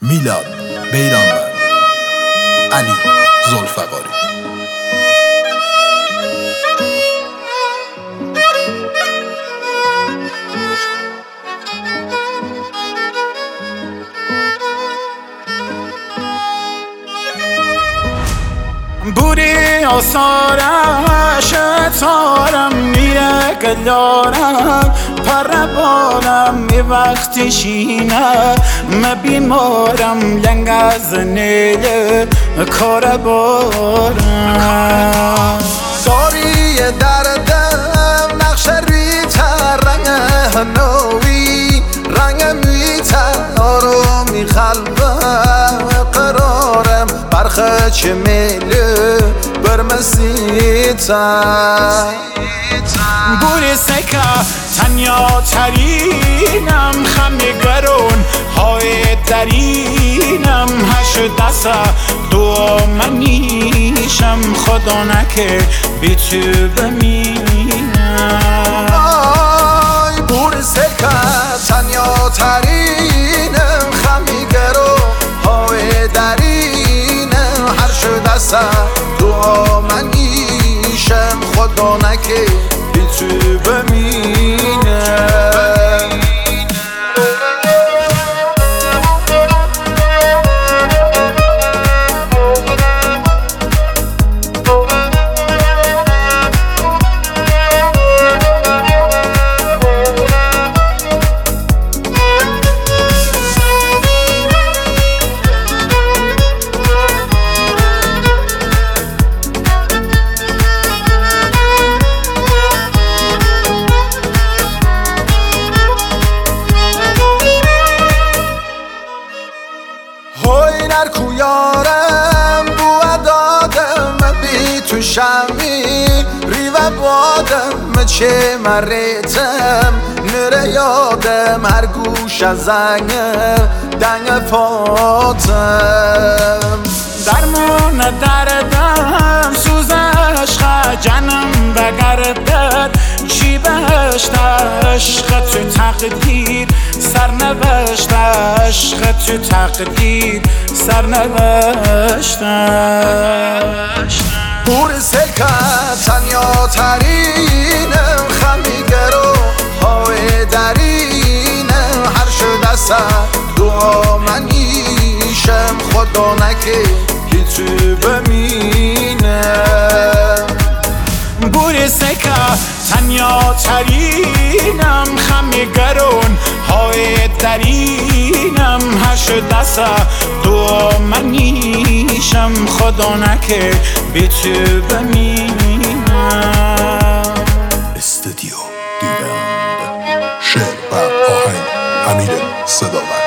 میلاد بیرانوند، علی ذوالفقاری. بوری آثارش تارم میره گلارم پر بالم می وقتی شینه مبیمارم لنگ از نیل کار بارم داری دردم نقش ریتر رنگ هنوی رنگ میتر آرومی قلبم قرارم برخه چه میله برمسیتم بوری سکه تنیا ترینم خمی گرون های درینم هش دسته دو منیشم خدا نکه بی تو بمینم بوری سکه تنیا ترینم خمی گرون های درینم هر شده سه دو منیشم خدا نکه بی تو بمینم کو یارم بو دادم بی تو شمی ریو بادم چه مریتم نره یادم هر گوش از زنگ دنگ پاتم درمون دردم سوز عشق جنم بگردد چی بهشت عشق تو تقدیر سرنوشت عشق تو تقدیر سرنوشت بور سکه تنیا ترینم خمی گرو های درینم هر شده سه دعا منیشم خدا نکه بی تو بمینم بوری سکه تنیا ترینم خمی گرون های درینم هر شده سه دو منیشم خدا نکه بی تو بمینم. استودیو دیوند، شعر و آهنگ امیر صداوند.